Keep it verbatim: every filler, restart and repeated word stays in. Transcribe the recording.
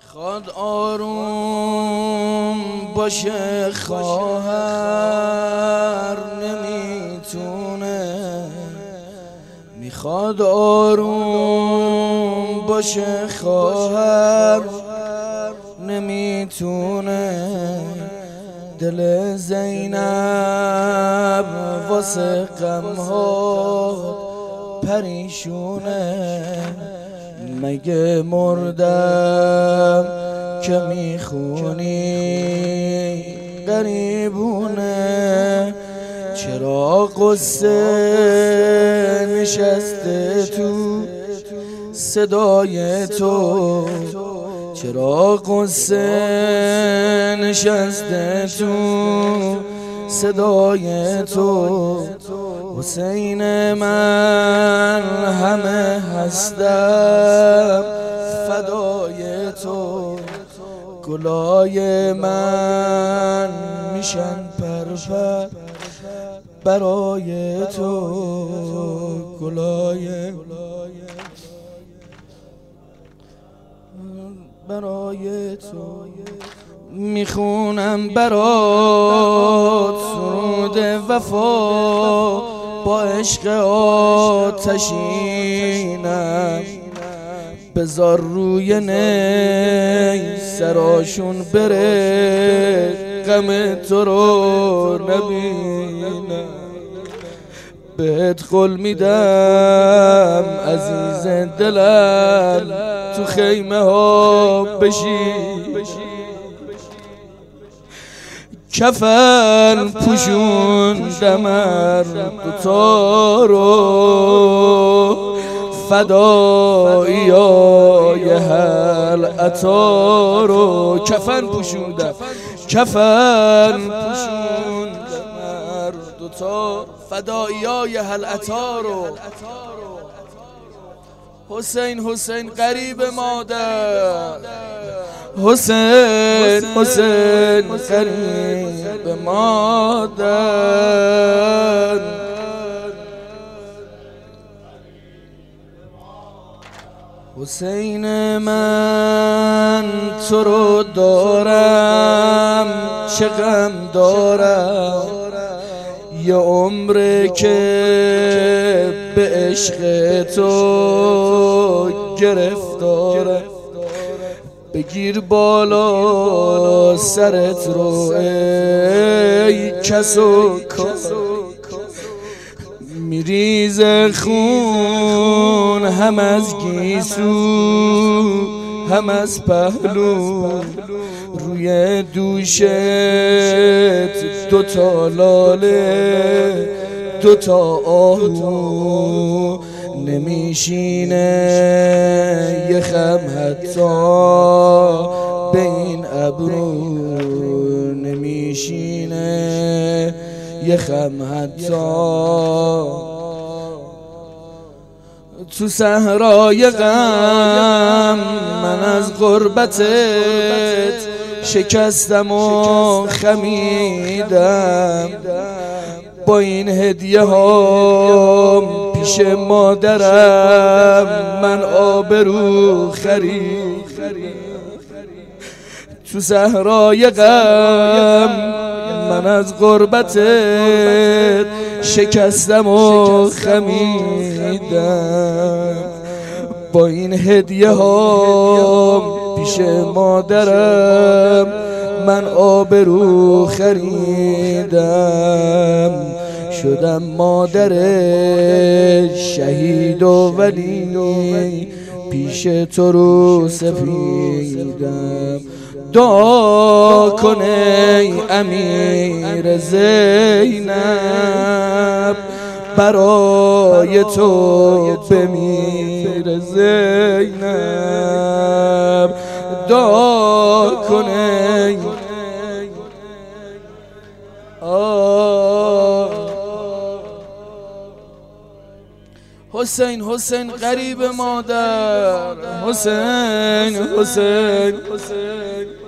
میخواد آروم باشه خواهر نمیتونه، میخواد آروم باشه خواهر نمیتونه، دل زینب واسه غمها پریشونه. مگه مردم که میخونی غریبونه، چرا قصه نشسته تو صدای تو، چرا قصه نشسته تو صدای تو. حسین من همه هستم فدای تو، گلای من میشن پرپر برای تو، گلای برای تو. میخونم برات سرود وفا با عشق آتشینم، بذار روی نی سراشون بره غم تو رو نبینم. بهت قول میدم عزیز دلم تو خیمه ها بشی، کفن پوشوندم دوتا رو فدایی های حلعتا رو. کفن پوشوندم کفن پوشوندم دوتا فدایی های حلعتا رو. حسین حسین قریب مادر، حسین حسین قریب مادر. حسین من تو رو دارم چه غم دارم، یه عمره که به عشق تو گرفتارم. بگیر بالا سرت رو ای کس و کار، میریز خون هم از گیسو هم از پهلو، روی دوشت دوتا لاله دوتا آهو، نمیشینه یه خم حتی به این ابرو، نمیشینه یه خم حتی تو صحرای غم. من از غربتت شکستم و خمیدم، با این هدیه ها پیش مادرم من آبرو خرید. تو صحرای غم من از غربتت شکستم و خمیدم، با این هدیه ها پیش مادرم من آبرو خریدم. شدم مادر شهید و ولی پیش تو رو سپیدم. دعا کن ای امیر زینب برای تو بمیر زینب. دعا کن ای حسین حسین قریب مادر، حسین حسین حسین